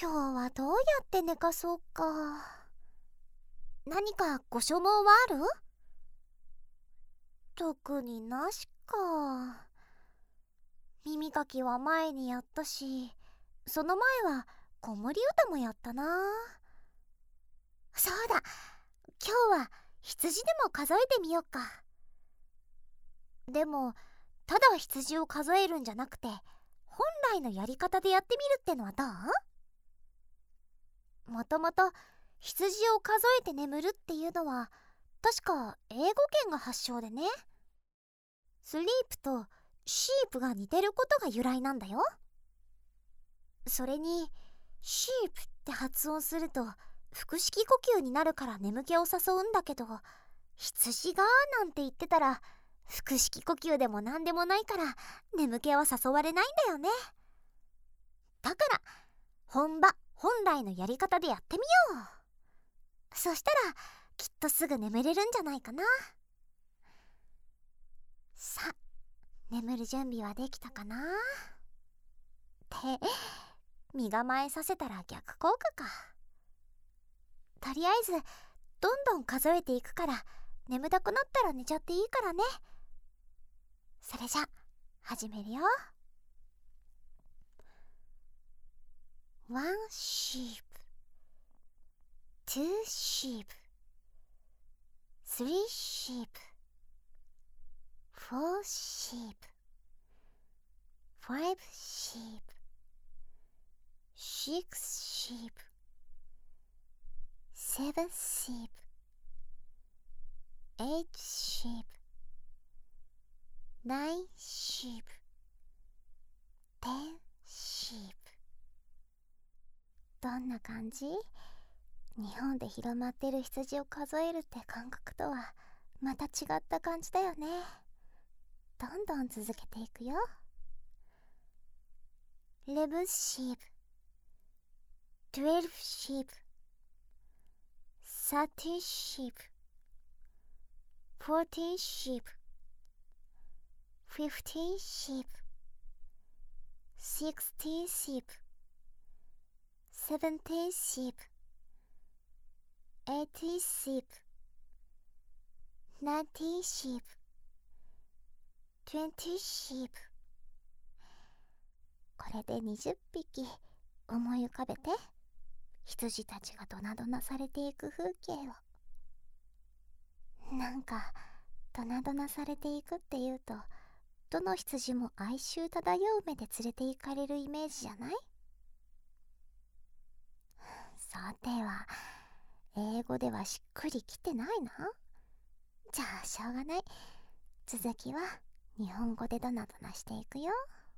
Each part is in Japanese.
今日はどうやって寝かそうか。何かご所望はある？特になしか。耳かきは前にやったし、その前は子守歌もやったな。そうだ、今日は羊でも数えてみようか。でもただ羊を数えるんじゃなくて、本来のやり方でやってみるってのはどう？もともと羊を数えて眠るっていうのは確か英語圏が発祥でね。スリープとシープが似てることが由来なんだよ。それにシープって発音すると腹式呼吸になるから眠気を誘うんだけど、羊がなんて言ってたら腹式呼吸でもなんでもないから眠気は誘われないんだよね。だから本来のやり方でやってみよう。そしたらきっとすぐ眠れるんじゃないかな。さあ、眠る準備はできたかなって身構えさせたら逆効果か。とりあえずどんどん数えていくから、眠たくなったら寝ちゃっていいからね。それじゃ始めるよ。 One sheep, two sheep, three sheep, four sheep, five sheep, six sheep, seven sheep, eight sheep, nine sheep, 10 sheep。 どんな感じ？日本で広まってる羊を数えるって感覚とはまた違った感じだよね。どんどん続けていくよ。 11 sheep, 12 sheep, 13 sheep, 14 sheep, 15 sheep, 16 sheep, 17 sheep, 18 sheep, 19 sheep, 20 sheep。 これで20匹思い浮かべて、羊たちがドナドナされていく風景を。なんかドナドナされていくっていうと、どの羊も哀愁漂う目で連れて行かれるイメージじゃない？さては英語ではしっくりきてないな。じゃあしょうがない。続きは日本語でドナドナしていくよ。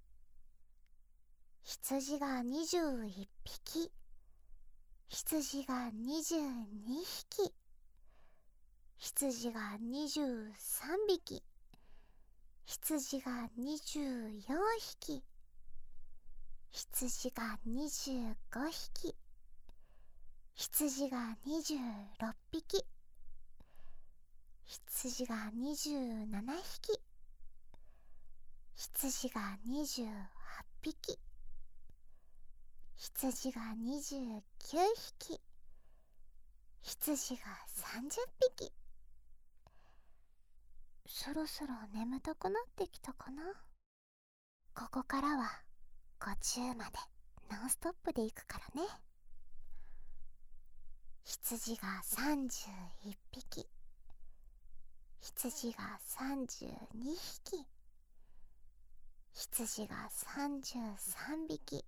羊が21匹、羊が22匹、羊が23匹、羊が24匹、羊が25匹、羊が26匹、羊が27匹、羊が28匹、羊が29匹、羊が30匹。そろそろ眠たくなってきたかな。ここからは50までノンストップでいくからね。羊が31匹、羊が32匹、羊が33匹、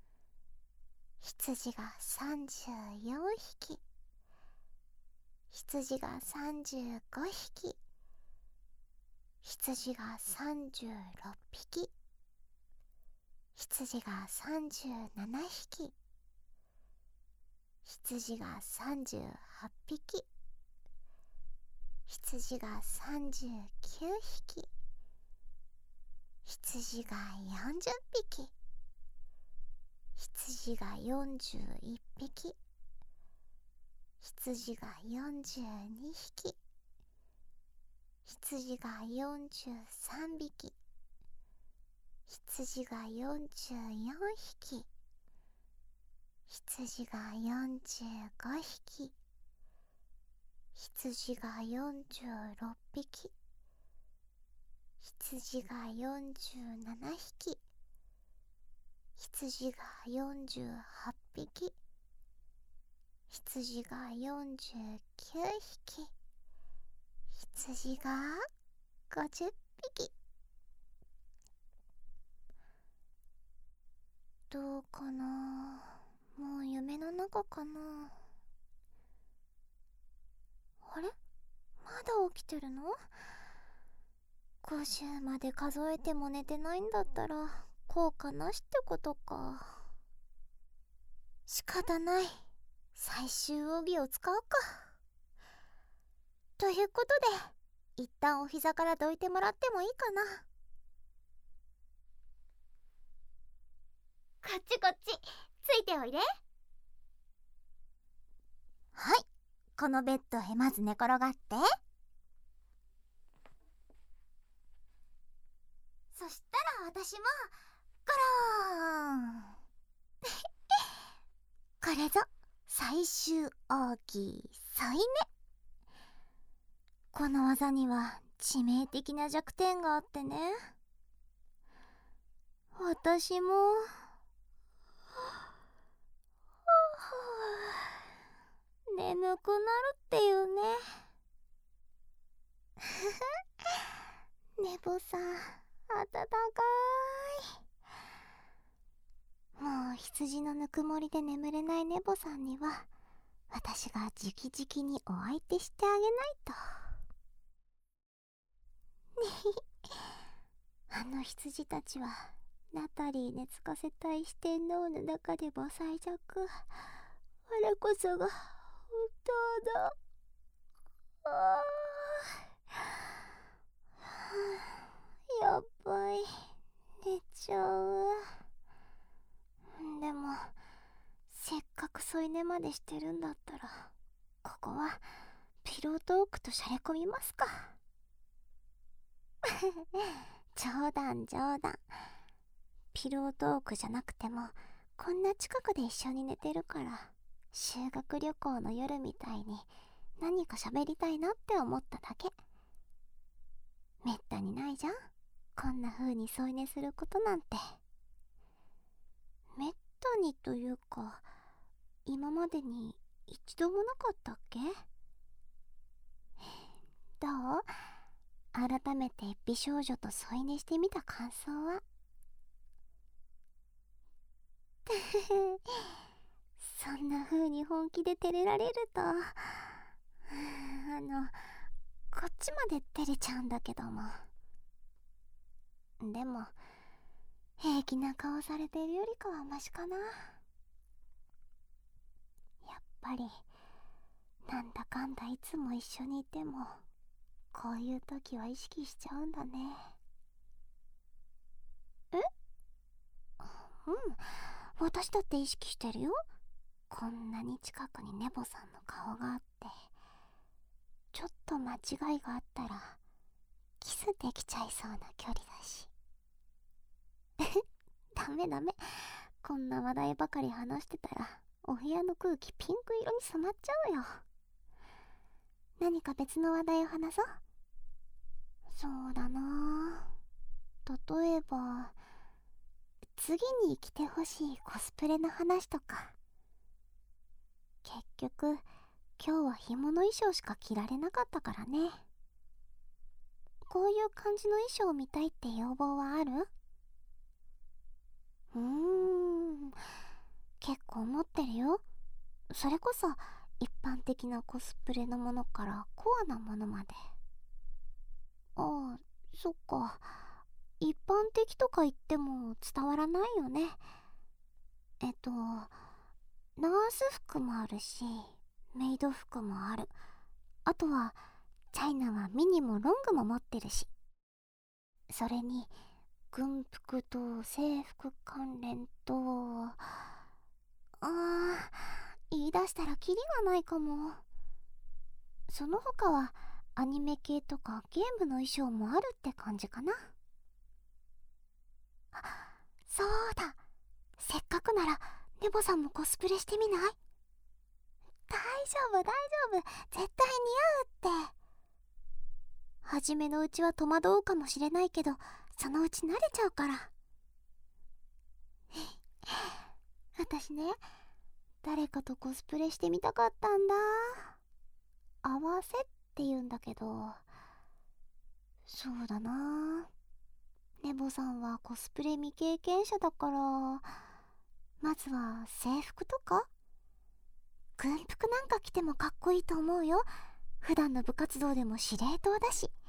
羊が34匹、羊が35匹、羊が36匹、羊が37匹、羊が38匹、羊が39匹、羊が40匹、羊が41匹、羊が42匹、羊が43匹、羊が44匹、 羊が45匹、羊が46匹、羊が47匹、羊が48匹、羊が49匹、羊が50匹。どうかな、もう夢の中かな。あれ、まだ起きてるの？50まで数えても寝てないんだったら効果なしってことか。仕方ない、最終奥義を使おうか。ということで一旦お膝からどいてもらってもいいかな。こっちこっち、ついておいで。はい、このベッドへまず寝転がって。そしたら私もゴローンこれぞ最終奥義添い寝。この技には致命的な弱点があってね、私も眠くなるっていうね。寝坊さん、あたたかい。もう羊のぬくもりで眠れない寝坊さんには私が直々にお相手してあげないと。あの羊たちはナタリー寝つかせたい四天王の中でも最弱。我こそが本当だ。やっばい、寝ちゃう。でもせっかく添い寝までしてるんだったら、ここはピロートークとしゃれ込みますか。冗談冗談。ピロートークじゃなくてもこんな近くで一緒に寝てるから、修学旅行の夜みたいに何か喋りたいなって思っただけ。めったにないじゃん、こんな風に添い寝することなんて。めったにというか、今までに一度もなかったっけ？どう？改めて美少女と添い寝してみた感想は？そんな風に本気で照れられると、こっちまで照れちゃうんだけども。でも平気な顔されてるよりかはマシかな。やっぱりなんだかんだいつも一緒にいてもこういう時は意識しちゃうんだね。え？うん、私だって意識してるよ。こんなに近くにネボさんの顔があって、ちょっと間違いがあったらキスできちゃいそうな距離だし。ダメダメ、こんな話題ばかり話してたらお部屋の空気ピンク色に染まっちゃうよ。何か別の話題を話そう。そうだな、例えば次に着てほしいコスプレの話とか。結局今日は紐の衣装しか着られなかったからね。こういう感じの衣装を見たいって要望はある？結構持ってるよ。それこそ一般的なコスプレのものからコアなものまで。ああ、そっか。一般的とか言っても伝わらないよね。ナース服もあるし、メイド服もある。あとはチャイナはミニもロングも持ってるし。それに軍服と制服関連と、言い出したらキリがないかも。その他はアニメ系とかゲームの衣装もあるって感じかな。そうだ、せっかくならネボさんもコスプレしてみない？大丈夫大丈夫、絶対似合うって。初めのうちは戸惑うかもしれないけど、そのうち慣れちゃうから。私ね、誰かとコスプレしてみたかったんだ。合わせって言うんだけど、そうだな。ネボさんはコスプレ未経験者だから、まずは制服とか軍服なんか着てもかっこいいと思うよ。普段の部活動でも司令塔だし。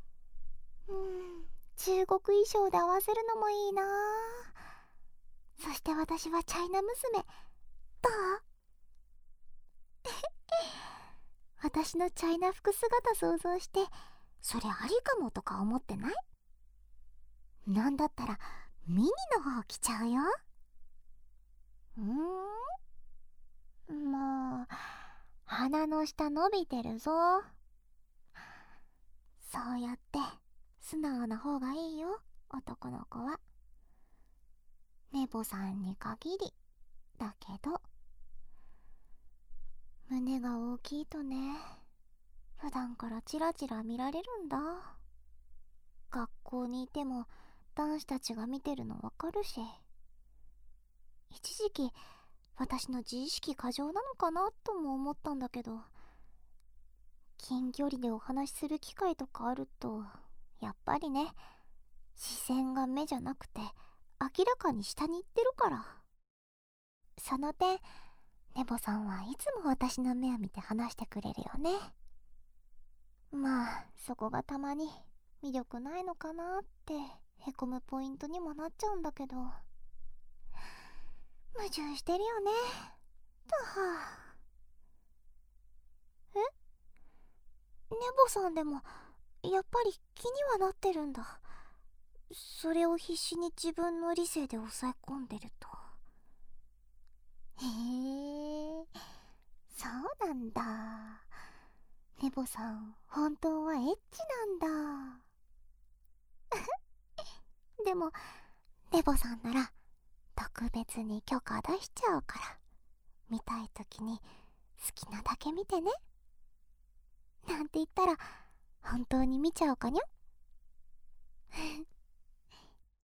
中国衣装で合わせるのもいいな。そして私はチャイナ娘。どう？私のチャイナ服姿想像して、それありかもとか思ってない？なんだったらミニの方着ちゃうよ。もう鼻の下伸びてるぞ。そうやって素直な方がいいよ、男の子は。ネボさんに限りだけど。胸が大きいとね、普段からチラチラ見られるんだ。学校にいても男子たちが見てるのわかるし。一時期私の自意識過剰なのかなとも思ったんだけど、近距離でお話しする機会とかあると、やっぱりね、視線が目じゃなくて明らかに下に行ってるから。その点、ネボさんはいつも私の目を見て話してくれるよね。まあそこがたまに魅力ないのかなってへこむポイントにもなっちゃうんだけど、矛盾してるよね。とは。え？ネボさんでもやっぱり気にはなってるんだ。それを必死に自分の理性で抑え込んでると。へえ、そうなんだ。ネボさん本当はエッチなんだ。でもネボさんなら特別に許可出しちゃうから、見たい時に好きなだけ見てねなんて言ったら本当に見ちゃうかにゃ。